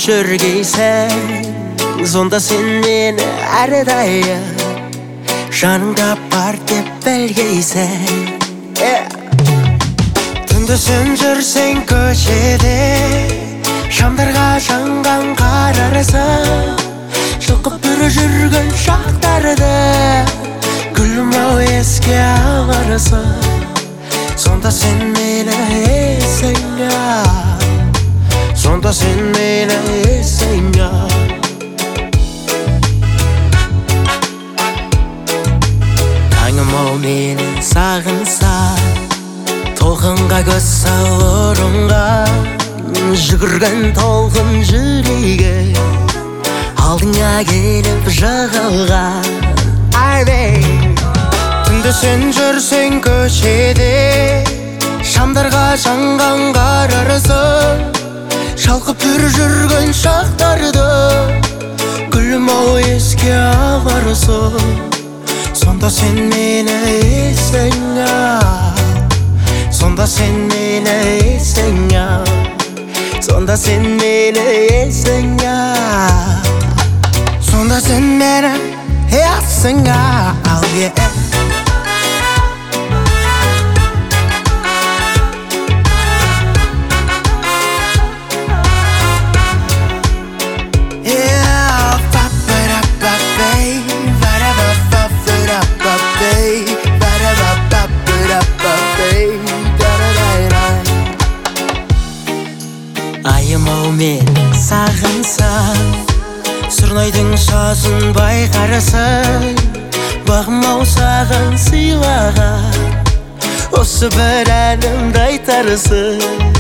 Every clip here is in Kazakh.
жүргейсің, сонда сен мені әрдайым жаныңда бар деп білгейсің. Түнде сен жүрсең көшеде, шамдарға жанған қарарсың, жылқып бүрі жүрген шақтарды күлім-ау еске аларсың. Сонда сен мені есіңе ал, сонда сен мені есіңе ал. Таңым-ау мені сағынса, толқынға көз салырыңға, жүгірген толқын жүрегі алдыңа келіп жығылған. Түнде сен жүрсең көшеде, шамдарға жанған қарарсың, шалқып бүр жүрген шақтарды күлім-ау еске аларсың. Сонда сен мені есіңе ал, сонда сен мені есіңе ал, сонда сен мені есіңе ал, сонда сен мені есіңе ал. Айым-ау мен сағынсам, сұрнайдың шасын байқарсың, бағым-ау саған сыйлаған осы бір әнімді айтарсың.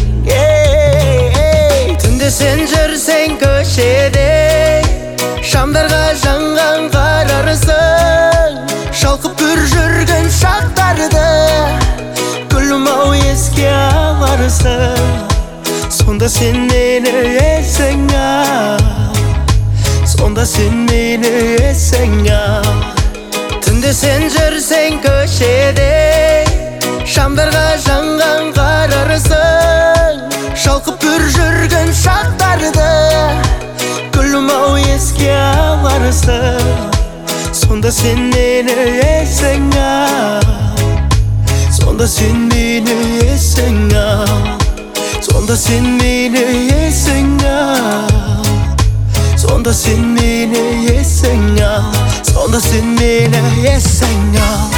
Түнде сен жүрсең көшеде, шамдарға жанған қарарсың, шалқып бүр жүрген шақтарды күлім-ау еске аларсың. Сонда сен мені есіңе ал, сонда сен мені есіңе ал. Түнде сен жүрсең көшеде, шамдарға жанған қарарсың, шалқып бүр жүрген шақтарды күлім-ау еске аларсың. Сонда сен мені есіңе ал, сонда сен мені есіңе ал, сонда сен мені есіңе ал, сонда сен мені есіңе ал, сонда сен мені есіңе ал.